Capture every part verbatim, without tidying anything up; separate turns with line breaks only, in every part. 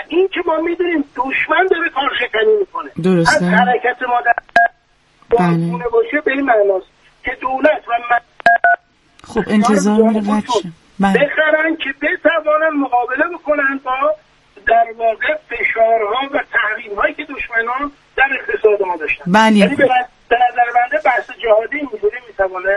این که ما میدونیم دشمن داره کارشکنی میکنه.
درسته.
از حرکت ما در بانگونه باشه به این معناست که دولت و من
خب انتظار میره بچه
بخرن که بتوانن مقابله بکنن با در واقع فشارها و تحریم‌هایی که دشمنان در اقتصاد ما داشتن.
بله.
یعنی به نظر بنده بحث جهادی اینجوری میتونه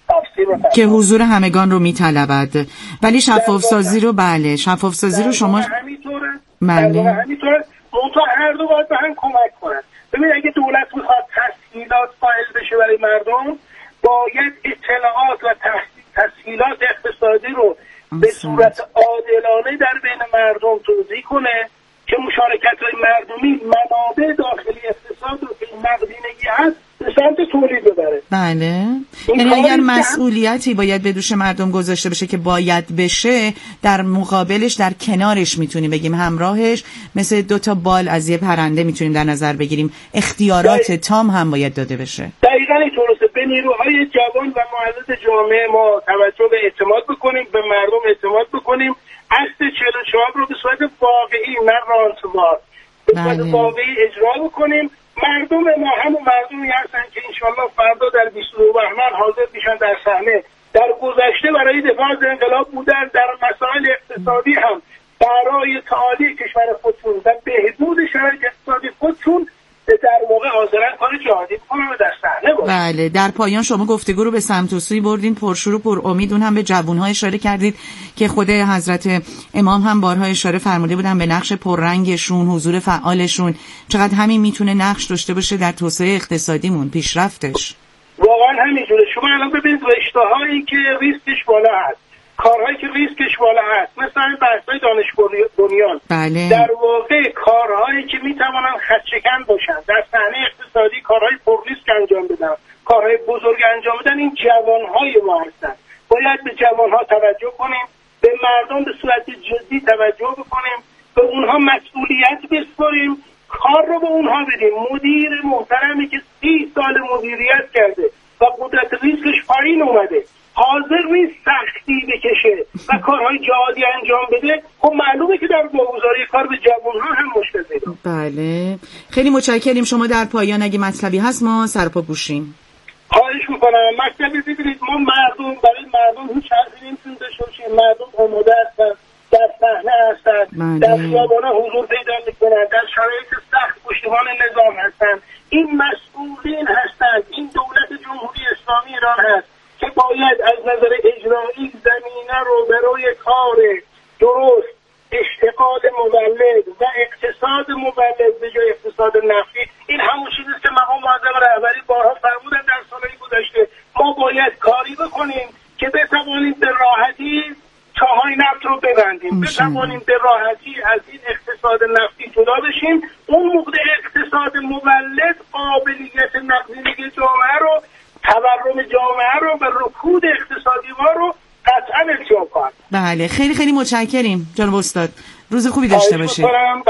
که حضور همگان رو میطلبد، ولی شفاف سازی رو بله شفاف سازی رو شما
همینطوره.
بله
همینطوره. منتها هر دو باید به هم کمک کنن. ببین اگه دولت میخواد تسهیلات قائل بشه برای مردم، باید اطلاعات و تسهیلات اقتصادی رو به صورت عادلانه در بین مردم توزیع کنه که مشارکت‌های مردمی منابع داخلی اقتصاد رو که نقدینگی هست به سمت تولید ببره.
بله. یعنی اگر مسئولیتی باید به دوش مردم گذاشته بشه که باید بشه، در مقابلش در کنارش میتونیم بگیم همراهش مثل دو تا بال از یه پرنده میتونیم در نظر بگیریم. اختیارات دقیق. تام هم باید داده بشه.
دقیقاً اینطوره. به نیروهای جوان و مولد جامعه ما توجه به اعتماد بکنیم، به مردم اعتماد بکنیم. اصل چهل و چهار رو به صورت واقعی نه رانتوار به صورت بله. واقعی اجرا بکنیم. مردم ما همون مردمی هستن که انشالله فردا در بیست و دو بهمن حاضر میشن در صحنه. در گذشته برای دفاع از انقلاب بودن، در مسائل اقتصادی هم برای تعالی کشور خودشون و بهبود شرایط اقتصادی خودشون در واقع حاضرن کار جهادی بکنن و در صحنه باشن.
بله. در پایان شما گفتگو رو به سمت و سوی بردین، پرشور و پر امید. اون هم به جوان‌ها اشاره کردید که خود حضرت امام هم بارها اشاره فرموده بودن به نقش پررنگشون، حضور فعالشون، چقدر همین میتونه نقش داشته باشه در توسعه اقتصادیمون، پیشرفتش.
واقعا همینجوره. شما الان ببینید رشته‌هایی که ریسکش بالا هست، کارهایی که ریسکش بالا هست، مثلا بحث‌های دانش بنیان،
بله.
در واقع کارهایی که میتوانن خدشه‌کن باشن در صحنه اقتصادی، کارهای پر ریسک انجام بدن، کارهای بزرگ انجام بدن، این جوانهای ما هستن. باید به جوانها توجه کنیم، به مردم به صورت جدی توجه بکنیم، به اونها مسئولیت بسپاریم، کار رو به اونها بدیم. مدیر محترمی که سی سال مدیریت کرده و قدرت ریسکش پایین اومده، حاضر نیست سختی بکشه و کارهای جهادی انجام بده، خب معلومه که در واگذاری کار به جوانها هم مشکل پیدا.
بله. خیلی متشکریم. شما در پایان اگه مطلبی هست ما سرپا پوشیم.
خواهش میکنم. مطلبی ببینید، ما مردم برای مردم هیچ حرفی نمیتونیم داشته باشیم. مردم آماده هستن، در صحنه هستن، در خیابانا حضور پیدا میکنن، در شرایط سخت پشتیبان نظام هستن. این مسئولین هستند. این دولت جمهوری اسلامی ایران هست که باید از نظر اجرایی زمینه رو برای کار درست، اشتغال مولد و اقتصاد مولد به جای اقتصاد نفتی، این همون چیزیست که مقام معظم رهبری بارها فرمودن در سالهای گذشته. ما باید کاری بکنیم که بتوانیم به راحتی چاهای نفت رو ببندیم، بتوانیم به راحتی از این اقتصاد نفتی جدا بشیم. اون موقع اقتصاد مولد قابلیت نقدینگی جامعه رو، تورم جامعه رو و رکود اقتصادی ما رو قطعا التیام کنند.
بله. خیلی خیلی متشکریم جناب استاد. روز خوبی داشته باشید.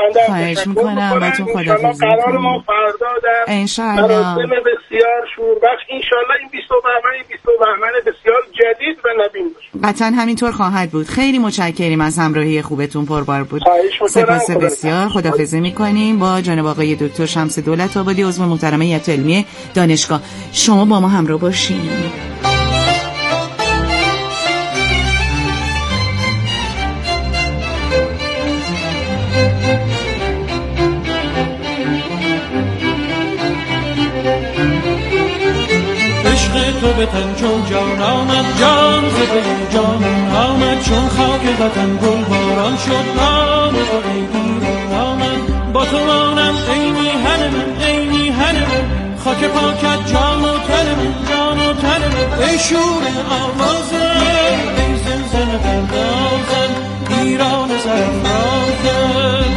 خواهش میکنم. باتون خداحافظی میکنم.
قرار ما فردا در
انشالله
مراسم بسیار شوربخش، انشالله این بیست بهمن این بیست بهمن بسیار جدید و نوین باشه.
قطعا همینطور خواهد بود. خیلی متشکریم از همراهی خوبتون، پربار بود. سپاس بسیار. خداحافظی میکنیم با جناب آقای دکتر شمس دولت آبادی، عضو محترم هیئت علمی دانشگاه. شما با ما همراه باشین.
تو به تن چون جان آمد، جان ز دل جان آمد، چون خاک وطن گل باران شد، نام تو ای ایران آمد. با تو مانم ای میهن من، ای میهن من، خاک پاکت جان و تن من، جان و تن من، ای شور آوازم، ای زلزله پردازم، ایران سرفرازم.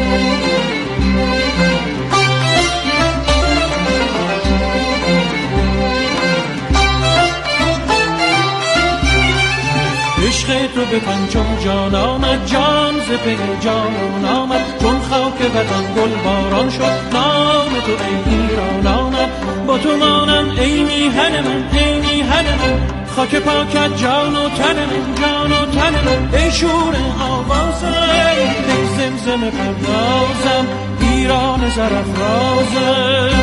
عشق تو به تن چون جان آمد، جان ز پی جان آمد، چون خاک وطن گل باران شد، نام تو ای ایران آمد. با تو مانم ای میهن من، ای میهن من، خاک پاکت جان و تن من، جان و تن من، ای شور آوازم، ای زمزم پردازم، ایران زرافرازم.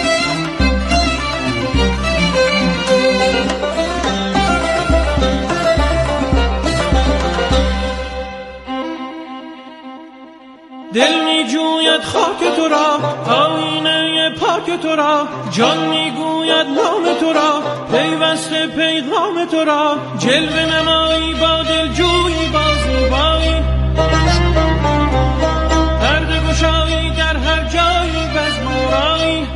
دل می جوید خاک تو را، آینه پاک تو را، جان می گوید نام تو را، پیوسته پیغام تو را، جلوه نمایی با دل جویی با زیبایی، پرده گشایی در هر جایی بزمارایی،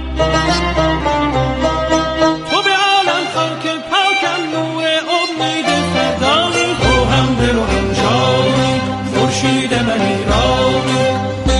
تو به عالم خاک پاکم، نور امید فردایی، تو هم دل و هم جانی، خورشید من ایرانی.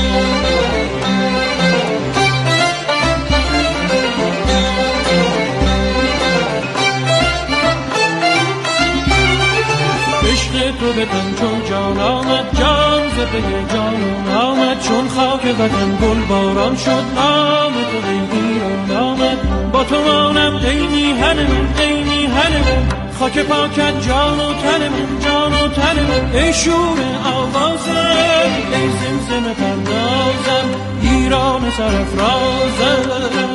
تو به تن چون جان آمد، جان ز پی جان آمد، چون خاک وطن گل باران شد، نام تو ای ایران آمد. با تو مانم ای میهن من، ای میهن من، خاک پاکت جان و تن من، جان و تن من، ای شور آوازم، ای زمزم پردازم، ایران سرافرازم.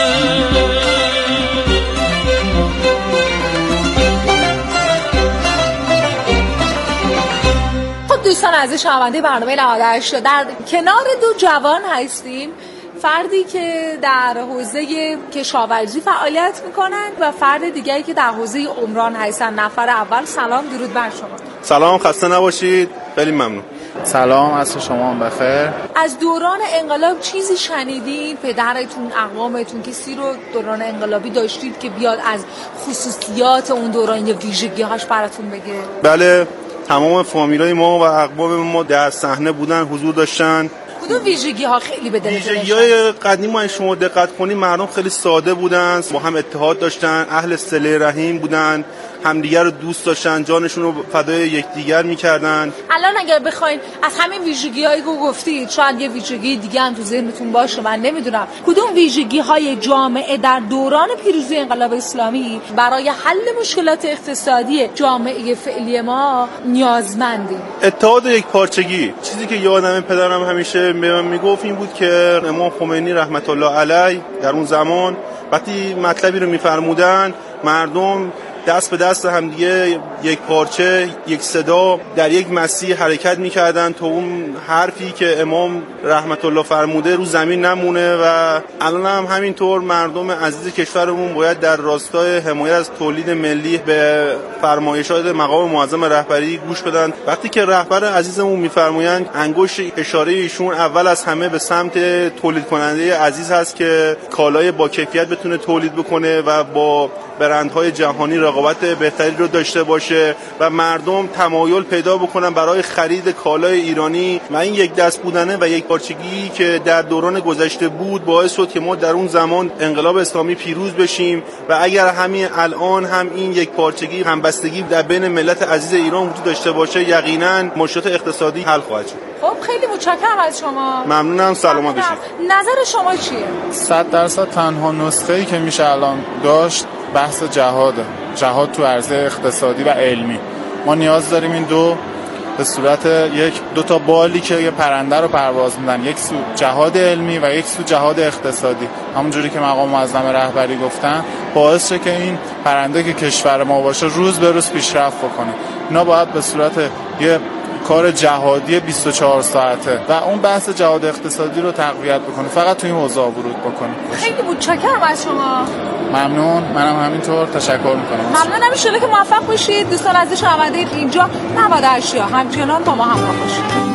دوستان عزیز شنونده برنامه نود و هشت، در کنار دو جوان هستیم، فردی که در حوزه کشاورزی فعالیت میکنند و فرد دیگری که در حوزه عمران هستند. نفر اول سلام، درود بر شما.
سلام، خسته نباشید، خیلی ممنون.
سلام، عصر شما بخیر.
از دوران انقلاب چیزی شنیدین؟ پدرتون، اقوامتون کسی رو دوران انقلابی داشتید که بیاد از خصوصیات اون دوران یا ویژگی‌هاش براتون بگه؟
بله، تمام فامیلای ما و اقوام ما در صحنه بودن، حضور داشتن.
کدوم ویژگی ها خیلی به دلتون نشست؟
ویژگی‌های قدیم ما شما دقت کنید مردم خیلی ساده بودن، با هم اتحاد داشتن، اهل صله رحیم بودن، همدیگر رو دوست داشتن، جانشون رو فدای یکدیگر می‌کردن.
الان اگر بخواید از همین ویژگی‌هایی که گفتید، شاید یه ویژگی دیگه هم تو ذهنتون باشه، من نمیدونم، کدوم ویژگی‌های جامعه در دوران پیروزی انقلاب اسلامی برای حل مشکلات اقتصادی جامعه فعلی ما نیازمندی؟
اتحاد و یکپارچگی. چیزی که یادم پدرم همیشه به من میگفت این بود که امام خمینی رحمت الله علیه در اون زمان وقتی مطلبی رو می‌فرمودن، مردم دست به دست هم دیگه یک پارچه، یک صدا در یک مسیر حرکت می‌کردن تا اون حرفی که امام رحمت الله فرموده رو زمین نمونه. و الان هم همینطور مردم عزیز کشورمون باید در راستای حمایت از تولید ملی به فرمایشات مقام معظم رهبری گوش بدن. وقتی که رهبر عزیزمون می‌فرمایند انگشت اشاره ایشون اول از همه به سمت تولید کننده عزیز هست که کالای با کیفیت بتونه تولید بکنه و با برندهای جهانی رقابت بهتری رو داشته باشه و مردم تمایل پیدا بکنن برای خرید کالای ایرانی. و این یک دست بودنه و یک پارچگی که در دوران گذشته بود باعث شد که ما در اون زمان انقلاب اسلامی پیروز بشیم و اگر همین الان هم این یک پارچگی، همبستگی در بین ملت عزیز ایران وجود داشته باشه، یقینا مشکلات اقتصادی حل خواهد شد.
خب خیلی متشکرم از شما.
ممنونم، سلامت باشید.
نظر شما چیه؟
صد درصد تنها نسخه‌ای که میشه الان داشت بحث جهاده. جهاد تو عرصه اقتصادی و علمی. ما نیاز داریم این دو به صورت یک دو تا بالی که یه پرنده رو پرواز میدن، یک سو جهاد علمی و یک سو جهاد اقتصادی، همونجوری که مقام معظم رهبری گفتن، باعث شه که این پرنده که کشور ما باشه روز به روز پیشرفت بکنه. اینا باید به صورت یه کار جهادی بیست و چهار ساعته و اون بحث جهاد اقتصادی رو تقویت بکنه، فقط توی این حوزه ورود بکنه.
خیلی متشکرم از شما.
ممنون، منم همینطور تشکر میکنم.
ممنونم ان شاءالله که موفق باشید. دوستان عزیز شنونده اینجا نود و هشت همچنان با ما همراه باشید.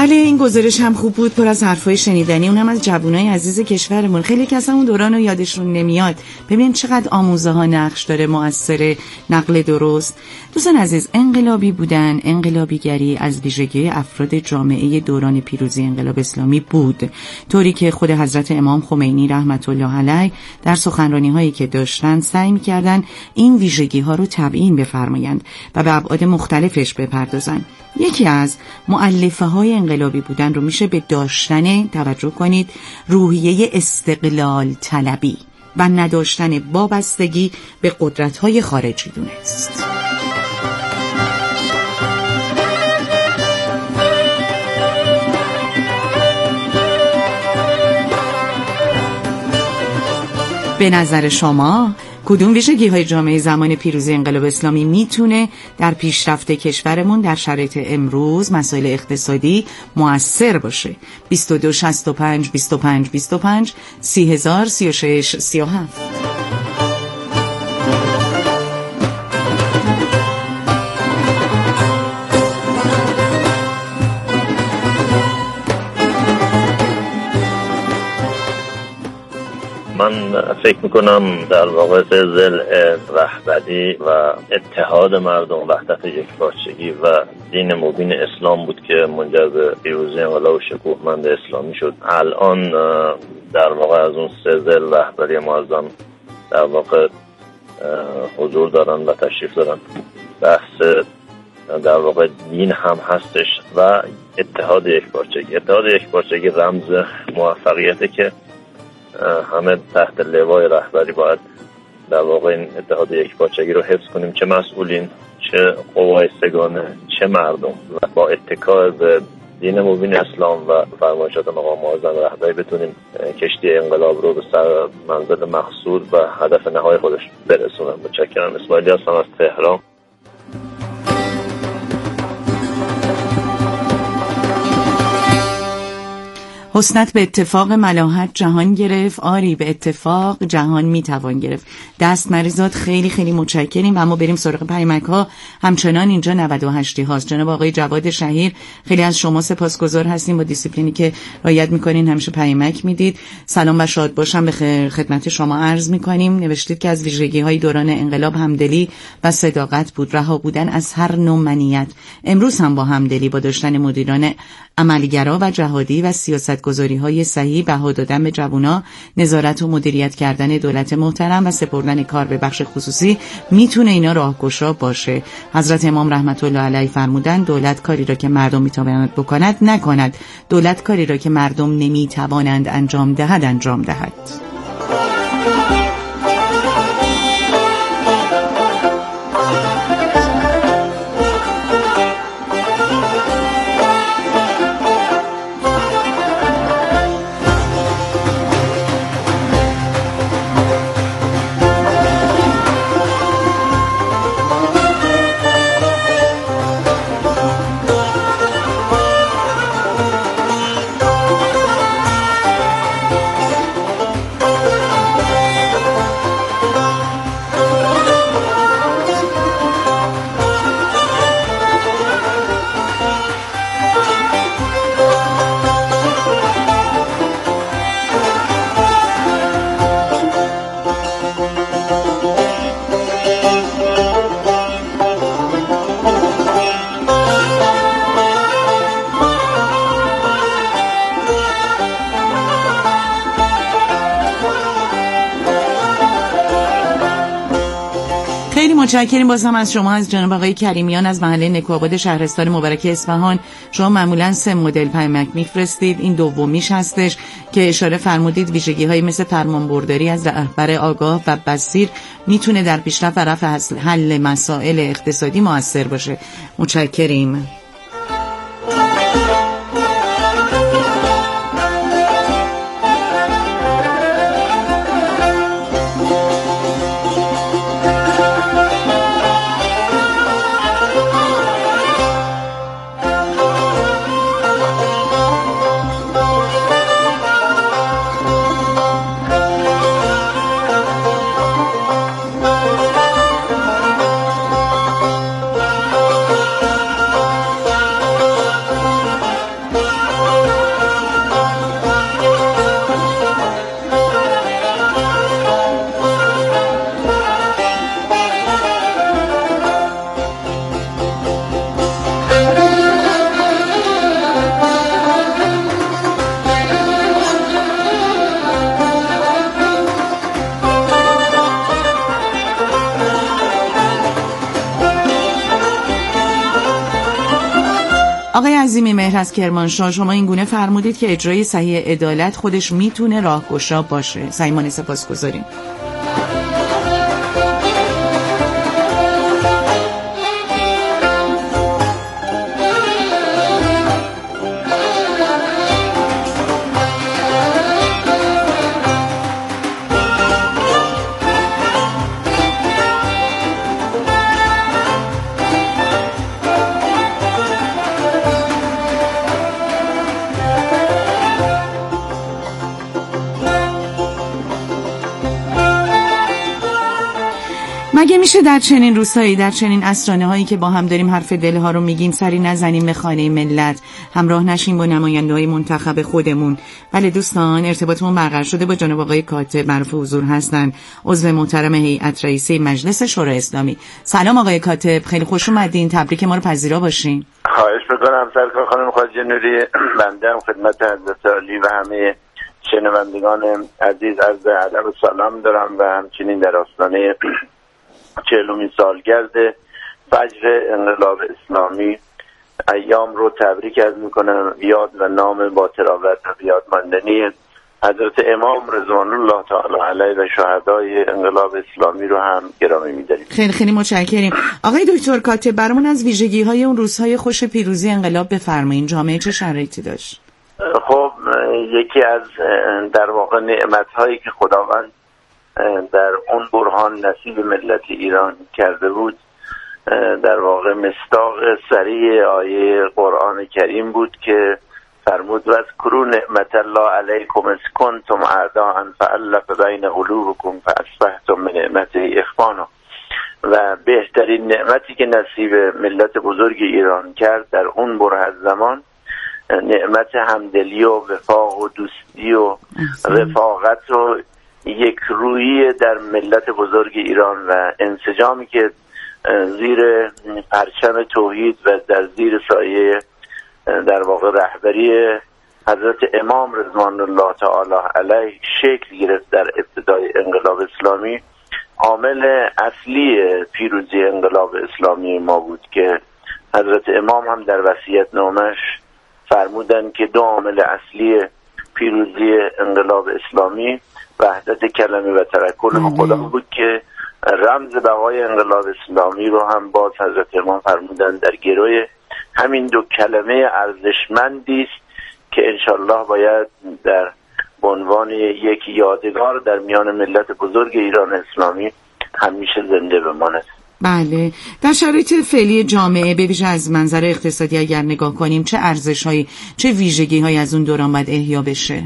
بله این گزارش هم خوب بود، پر از حرفای شنیدنی، اونم از جوانای عزیز کشورمون. خیلی کسا اون دوران رو یادشون نمیاد. ببین چقدر آموزه ها نقش داره مؤثر نقل درست. دوستان عزیز، انقلابی بودن، انقلابیگری از ویژگی افراد جامعه دوران پیروزی انقلاب اسلامی بود، طوری که خود حضرت امام خمینی رحمت الله علیه در سخنرانی هایی که داشتن سعی می‌کردن این ویژگی ها رو تبیین بفرمایند و به ابعاد مختلفش بپردازن. یکی از مؤلفه های انقلابی بودن رو میشه به داشتن، توجه کنید، روحیه استقلال طلبی و نداشتن وابستگی به قدرت های خارجی دونست. به نظر شما کدوم ویژگی های جامعه زمان پیروزی انقلاب اسلامی میتونه در پیشرفت کشورمون در شرایط امروز مسائل اقتصادی مؤثر باشه؟ بیست و دو شصت و پنج بیست و پنج بیست و پنج سی هزار سی و شش سی و هفت.
من فکر میکنم در واقع زلزله رهبری و اتحاد مردم، وحدت یکپارچگی و دین مبین اسلام بود که منجر به پیروزی انقلاب شکوهمند اسلامی شد. الان در واقع از اون سه زل رهبری معظم در واقع حضور دارن و تشریف دارن. بحث در واقع دین هم هستش و اتحاد یکپارچگی. اتحاد یکپارچگی رمز موفقیته که همه تحت لوای رهبری باید در واقع این اتحاد یکپارچگی رو حفظ کنیم، چه مسئولین، چه قوای سگانه، چه مردم، و با اتکا به دین مبین اسلام و فرمایشات مقام معظم رهبری بتونیم کشتی انقلاب رو به سر منزل مقصود و هدف نهایی خودش برسونیم. متشکرم. اسماعیلی هستم از تهران.
حسنت به اتفاق ملاحت جهان گرفت، آری به اتفاق جهان میتوان گرفت. دست مریضات خیلی خیلی متشکریم و اما بریم سراغ پیامک ها. همچنان اینجا نود و هشت هاست. جناب آقای جواد شهیر، خیلی از شما سپاسگزار هستیم با دیسیپلینی که رعایت میکنین، همیشه پیامک میدید. سلام و شاد باشم به خدمت شما عرض میکنیم. نوشتید که از ویژگی های دوران انقلاب همدلی و صداقت بود، رها بودن از هر نوع منیت. امروز هم با همدلی، با داشتن مدیران عملگرا و جهادی و سیاستگذاری های صحیح، بها دادن به جوونا، نظارت و مدیریت کردن دولت محترم و سپردن کار به بخش خصوصی میتونه اینا راهگشا باشه. حضرت امام رحمت الله علیه فرمودن دولت کاری را که مردم میتواند بکند نکند، دولت کاری را که مردم نمیتوانند انجام دهد انجام دهد. متشکریم باز هم از شما، از جناب آقای کریمیان از محله نکوآباد شهرستان مبارک اصفهان. شما معمولا سه مدل پیامک میفرستید، این دومیش هستش که اشاره فرمودید ویژگی‌هایی مثل فرمانبرداری از رهبر آگاه و بصیر میتونه در پیشرفت و رفع حل مسائل اقتصادی مؤثر باشه. متشکریم. آقای عظیمی مهر از کرمانشاه، شما این گونه فرمودید که اجرای صحیح عدالت خودش میتونه راهگشا باشه. صمیمانه سپاسگزاریم. مگه میشه در چنین روزهایی، در چنین عصرانه هایی که با هم داریم حرف دلها رو میگیم، سری نزنیم به خانه ملت، همراه نشیم با نماینده های منتخب خودمون؟ بله دوستان، ارتباطمون برقرار شده با جناب آقای کاتب، معروف حضور هستن، عضو محترم هیئت رئیسه مجلس شورای اسلامی. سلام آقای کاتب، خیلی خوش اومدین، تبریک ما رو پذیرا باشین.
خواهش میکنم سرکار خانم خواجه نوری. بنده هم خدمت حضرت عالی و همه شنوندگان عزیز عرض ادب و سلام دارم و همچنین در آستانه چهلمین سالگرد فجر انقلاب اسلامی ایام رو تبریک عرض میکنم. یاد و نام با تراوت و یاد ماندنی حضرت امام رضوان الله تعالی علیه و شهدای انقلاب اسلامی رو هم گرامی می‌داریم.
خیلی خیلی متشکریم. آقای دکتر کاتب، برامون از ویژگی‌های اون روزهای خوش پیروزی انقلاب بفرمایید. جامعه چه شرایطی داشت؟
خب یکی از در واقع نعمت‌هایی که خداوند در اون برهان نصیب ملت ایران کرده بود در واقع مصداق صریح آیه قرآن کریم بود که فرمود واذکروا نعمت الله علیکم اذ کنتم اعداء فالف بین قلوبکم فاصبحتم بنعمته اخوانا. و بهترین نعمتی که نصیب ملت بزرگ ایران کرد در اون بره زمان نعمت همدلی و وفاق و دوستی و رفاقت و یک رویی در ملت بزرگ ایران و انسجامی که زیر پرچم توحید و در زیر سایه در واقع رهبری حضرت امام رضوان الله تعالی علیه شکل گرفت در ابتدای انقلاب اسلامی، عامل اصلی پیروزی انقلاب اسلامی ما بود که حضرت امام هم در وصیت نامش فرمودند که دو عامل اصلی پیروزی انقلاب اسلامی وحدت کلمه و توکل خدا بود که رمز بقای انقلاب اسلامی رو هم باز حضرت امام فرمودند در گروی همین دو کلمه ارزشمندی است که انشالله باید در عنوان یک یادگار در میان ملت بزرگ ایران اسلامی همیشه زنده بماند.
بله، در شرایط فعلی جامعه به ویژه از منظر اقتصادی اگر نگاه کنیم چه ارزش‌هایی، چه ویژگی‌هایی از اون دوران باید احیا بشه؟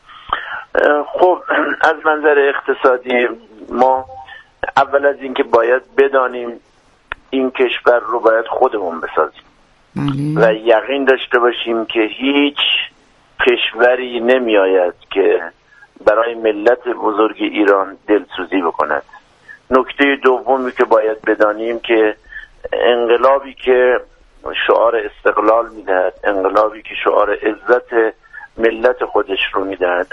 خب از منظر اقتصادی ما اول از اینکه باید بدانیم این کشور رو باید خودمون بسازیم. بله. و یقین داشته باشیم که هیچ کشوری نمی آید که برای ملت بزرگ ایران دلسوزی بکند. نکته دومی که باید بدانیم که انقلابی که شعار استقلال میدهد، انقلابی که شعار عزت ملت خودش رو میدهد،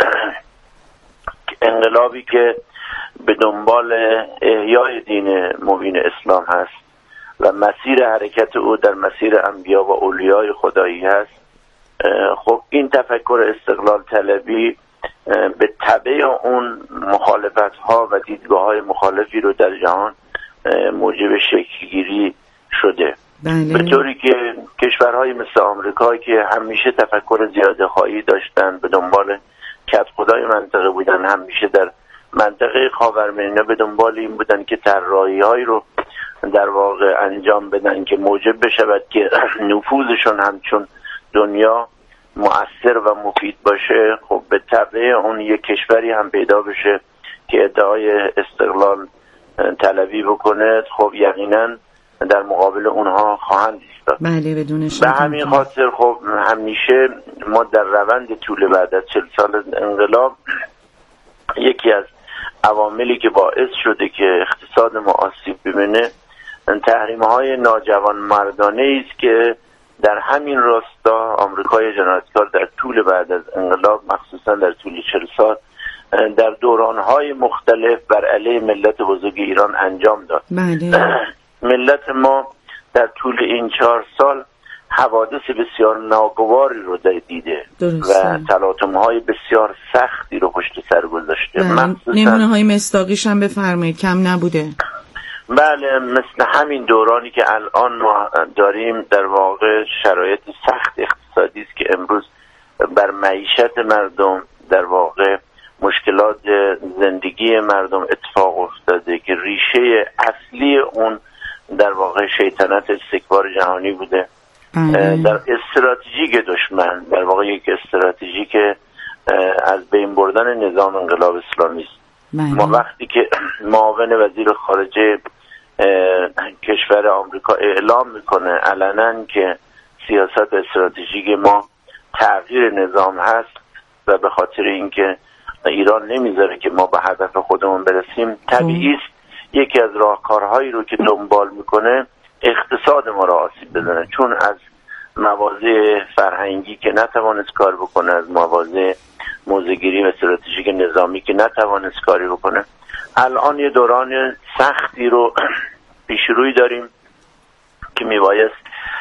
انقلابی که به دنبال احیای دین مبین اسلام هست و مسیر حرکت او در مسیر انبیا و اولیای خدایی هست، خب این تفکر استقلال طلبی به تبع اون مخالفت ها و دیدگاه های مخالفی رو در جهان موجب شکلگیری شده.
بله.
به طوری که کشورهای مثل آمریکا که همیشه تفکر زیاده خواهی داشتن، به دنبال کد خدای منطقه بودن، همیشه در منطقه خاورمیانه به دنبال این بودن که طراحی هایی رو در واقع انجام بدن که موجب بشود که نفوذشون همچون دنیا مؤثر و مفید باشه. خب به طبع اون یک کشوری هم پیدا بشه که ادعای استقلال طلبی بکنه، خب یقینا در مقابل اونها خواهند ایستاد.
بله بدون شک.
به همین خاطر خب همیشه ما در روند طول بعد از چل سال انقلاب یکی از عواملی که باعث شده که اقتصاد ما آسیب ببینه تحریم‌های ناجوان مردانه است که در همین راستا آمریکای جنایتکار در طول بعد از انقلاب، مخصوصا در طول چل سال، در دوران‌های مختلف بر علیه ملت بزرگ ایران انجام داد.
بله.
ملت ما در طول این چهار سال حوادث بسیار ناگواری رو دیده و تلاطم‌های بسیار سختی رو پشت سر گذاشته.
نمونه های مصداقیش هم بفرمایید، کم نبوده.
بله، مثل همین دورانی که الان ما داریم، در واقع شرایط سخت اقتصادی است که امروز بر معیشت مردم، در واقع مشکلات زندگی مردم اتفاق افتاده که ریشه اصلی اون در واقع شیطنت استکبار جهانی بوده. در استراتژیک دشمن، در واقع یک استراتژی که از بین بردن نظام انقلاب اسلامی است. ما وقتی که معاون وزیر خارجه کشور آمریکا اعلام میکنه علنا که سیاست استراتژیک ما تغییر نظام هست و به خاطر اینکه ایران نمیذاره که ما به هدف خودمون برسیم، طبیعی است یکی از راهکارهایی رو که دنبال میکنه اقتصاد ما را آسیب بزنه، چون از مواضع فرهنگی که نتوانست کار بکنه، از مواضع موضع‌گیری و استراتژیک نظامی که نتوانست کاری بکنه. الان یه دوران سختی رو پیش روی داریم که میبایست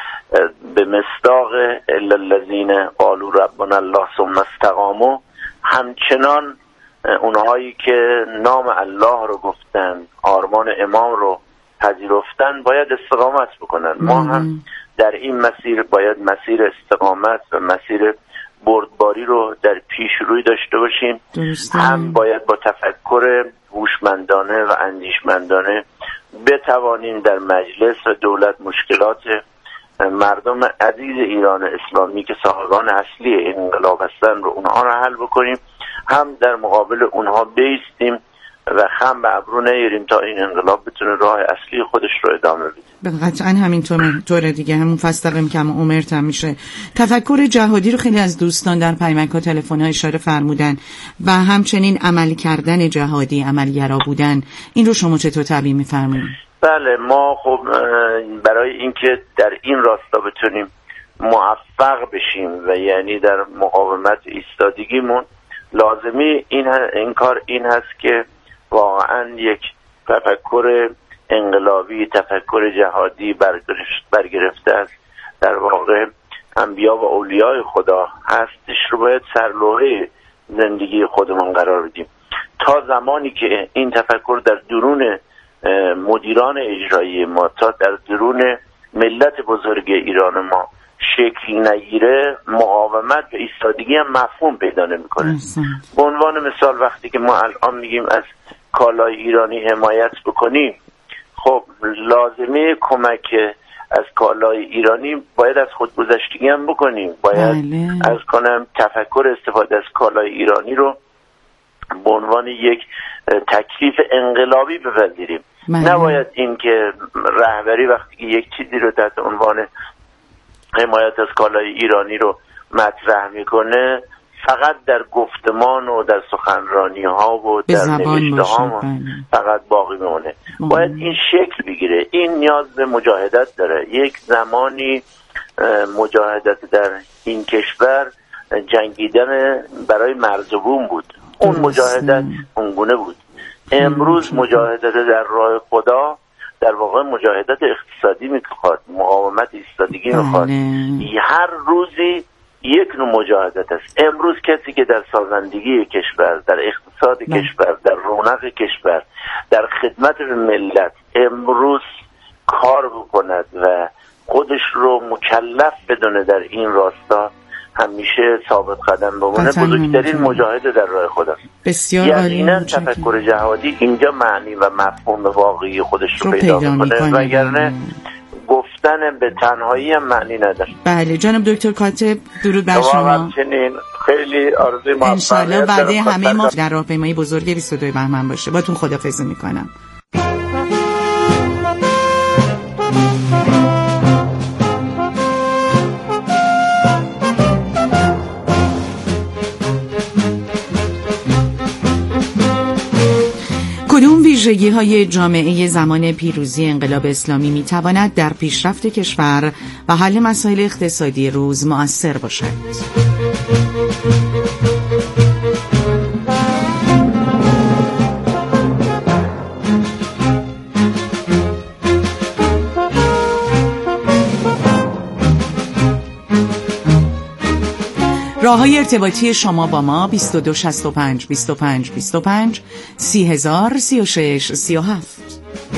به مصداق الا الذین قالوا ربنا الله ثم استقاموا، همچنان اونهایی که نام الله رو گفتن، آرمان امام رو پذیرفتن، باید استقامت بکنن. ما هم در این مسیر باید مسیر استقامت و مسیر بردباری رو در پیش روی داشته باشیم.
درسته.
هم باید با تفکر هوشمندانه و اندیشمندانه بتوانیم در مجلس و دولت مشکلات مردم عزیز ایران اسلامی که صاحبان اصلی این انقلاب هستن رو اونها رو حل بکنیم، هم در مقابل اونها بیستیم و خم به ابرو نیاریم تا این انقلاب بتونه راه اصلی خودش رو ادامه بده.
قطعا همینطوره دیگه، همون فستقیم که امرت هم میشه. تفکر جهادی رو خیلی از دوستان در پیامک ها تلفن ها اشاره فرمودن و همچنین عملی کردن جهادی، عملگرا بودن، این رو شما چطور تعبیر می‌فرمایید؟
بله، ما خب برای اینکه در این راستا بتونیم موفق بشیم و یعنی در مقاومت ایستادگیمون لازمی این, این کار این هست که واقعا یک تفکر انقلابی، تفکر جهادی برگرفته است در واقع انبیا و اولیای خدا هستش رو باید سرلوحه زندگی خودمون قرار بدیم. تا زمانی که این تفکر در درون مدیران اجرایی ما، تا در درون ملت بزرگ ایران ما شکل نگیره، مقاومت و ایستادگی هم مفهوم پیدا نمی‌کنه. به عنوان مثال وقتی که ما الان میگیم از کالای ایرانی حمایت بکنیم، خب لازمه کمک از کالای ایرانی باید از خودگذشتگی هم بکنیم، باید از کنم تفکر استفاده از کالای ایرانی رو به عنوان یک تکلیف انقلابی بپذیریم. نباید این که رهبری وقتی که یک چیزی رو تحت عنوان حمایت از کالای ایرانی رو مطرح میکنه فقط در گفتمان و در سخنرانی ها و در نوشته ها فقط باقی میمونه. باید این شکل بگیره. این نیاز به مجاهدت داره. یک زمانی مجاهدت در این کشور جنگیدن برای مرز و بوم بود. اون مجاهدت اونگونه بود. امروز مجاهدت در راه خدا در واقع مجاهدت اقتصادی میخواد، مقاومت ایستادگی میخواد. هر روزی یک نوع مجاهدت است. امروز کسی که در سازندگی کشور، در اقتصاد نه. کشور، در رونق کشور، در خدمت به ملت امروز کار بکند و خودش رو مکلف بدونه در این راستا همیشه ثابت قدم بمونه، بزرگترین مجاهد در راه خداست.
بسیار عالی.
یعنی تفکر جهادی اینجا معنی و مفهوم واقعی خودش رو, رو پیدا میکنه، وگرنه گفتن به تنهایی هم معنی نداره.
بله جناب دکتر کاتب، درود بر شما.
خیلی آرزوی موفقیت
انشالله بعد همه ما در راهپیمایی بزرگ بیست و دو بهمن باشه. باتون خداحافظی میکنم. کدوم ویژگی های جامعه زمان پیروزی انقلاب اسلامی می تواند در پیشرفت کشور و حل مسائل اقتصادی روز مؤثر باشد؟ راه‌های ارتباطی شما با ما بیست و دو شصت و پنج بیست و پنج بیست و پنج سی هزار سی و شش سی و هفت.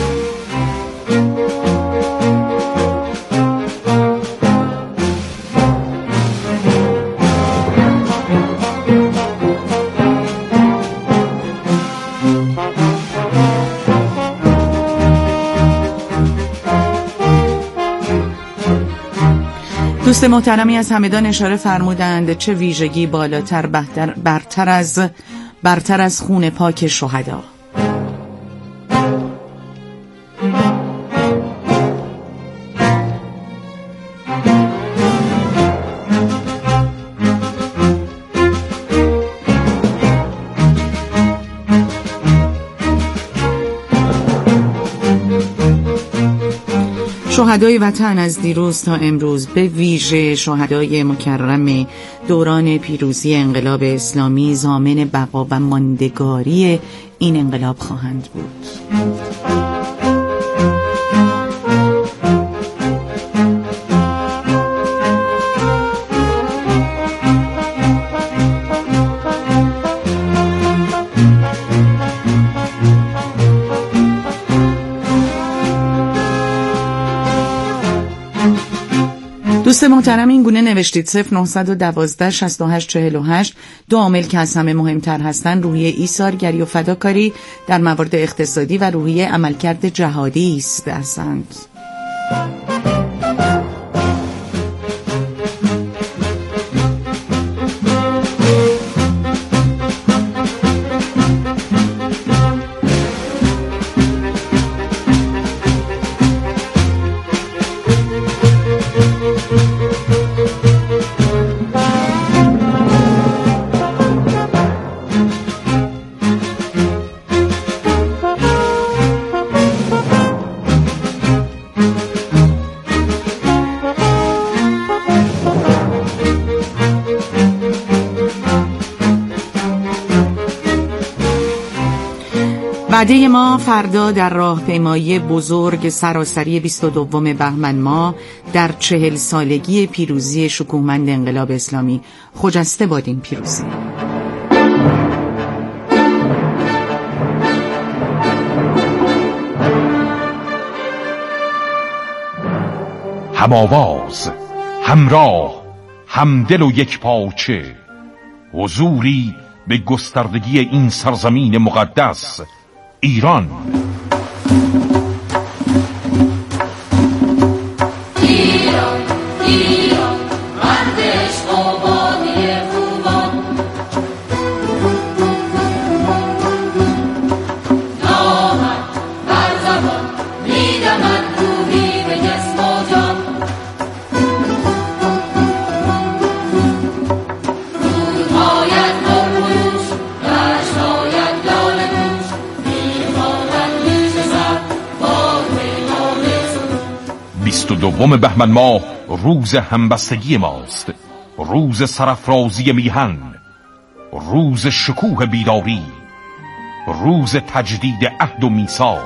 دوست محترمی از همدان اشاره فرمودند چه ویژگی بالاتر بهتر برتر از برتر از خون پاک شهدا. شهدای وطن از دیروز تا امروز، به ویژه شهدای مکرم دوران پیروزی انقلاب اسلامی، ضامن بقا و ماندگاری این انقلاب خواهند بود. دوست محترم این گونه نوشتید: صفر نه یک دو شصت و هشت چهل و هشت. دو عامل که از همه مهمتر هستند روحیه ایثارگری و فداکاری در موارد اقتصادی و روحیه عملکرد جهادی است. هستند. وعده ما فردا در راهپیمایی بزرگ سراسری بیست و دوم بهمن ماه در چهل سالگی پیروزی شکوهمند انقلاب اسلامی. خجسته باد این پیروزی.
هم‌آواز، همراه، همدل و یک پاچه، حضوری به گستردگی این سرزمین مقدس ایران.
ایران ایران مردش آبادی خوبان، نامد بر زبان میدمد روحی به جسم و جان. رودهایت مرموش دشتهایت لاله گوش،
بیست و دوم بهمن ماه روز همبستگی ماست، روز سرافرازی میهن، روز شکوه بیداری، روز تجدید عهد و میثاق.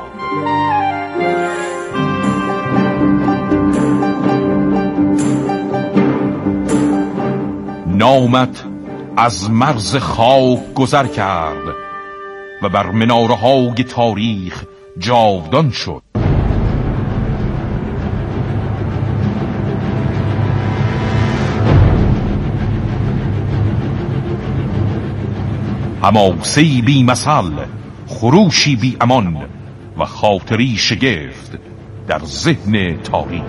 نامت از مرز خاک گذر کرد و بر مناره‌های تاریخ جاودان شد. حماسه‌ای بی مثل، خروشی بی امان و خاطری شگفت در ذهن تاریخ.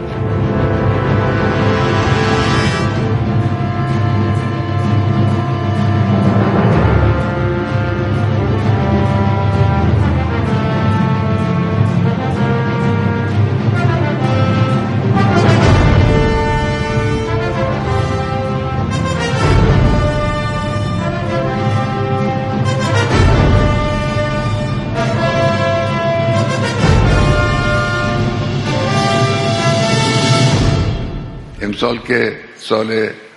امسال که سال